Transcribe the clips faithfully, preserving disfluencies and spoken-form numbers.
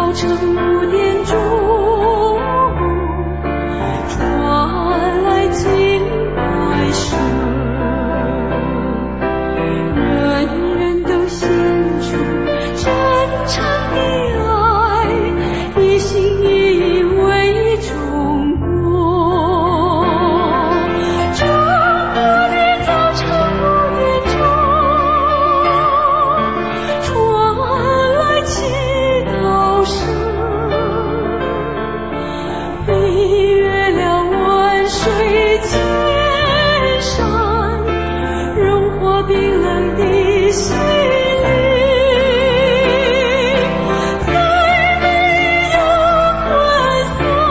早晨五点钟，传来敬拜声，人人都献出真诚的爱，一心一意为中国。中国的早晨五点钟，传来祈祷声，飞越了万水千山，融化冰冷的心灵。再没有困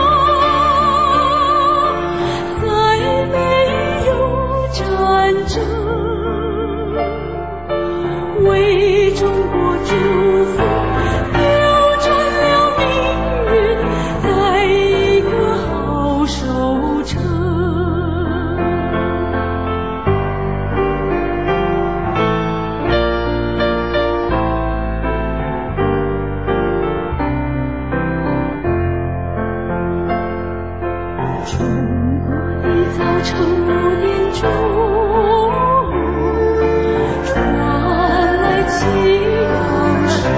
丧，再没有战争，为中国祝福，扭转了命运，在一个好收成。中国的早晨五点钟，传来祈祷声，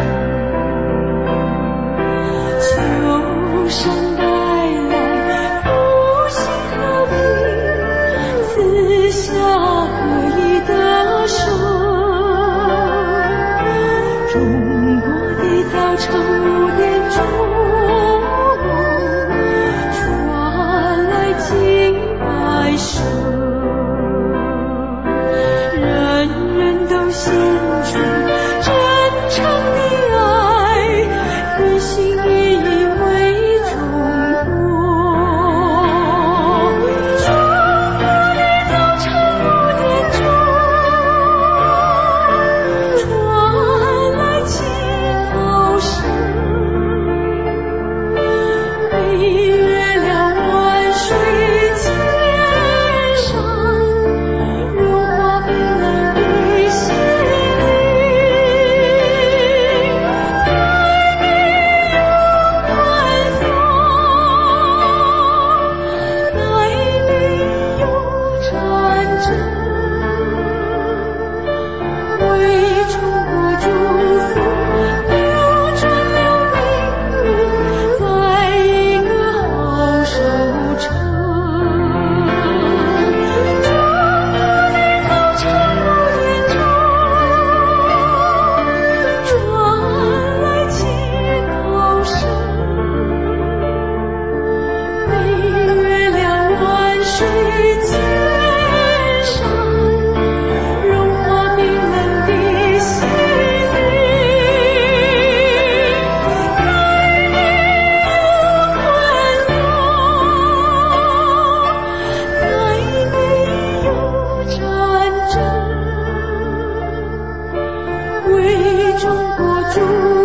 求神带来复兴和平，赐下合一的生。中国的早晨五点钟，传来敬拜声，人人都献出真诚的爱，一心一意为中国。中国的早晨五点钟，传来祈祷声，飞越了万水千山，融化冰冷的心灵。再没有困丧，再没有战争，为中国祝福，扭转了命运，在一个好收成。中国的早晨五点钟，传来祈祷声，飞越了万水千山，融化冰冷的心灵。再没有困丧，再没有战争，为中国祝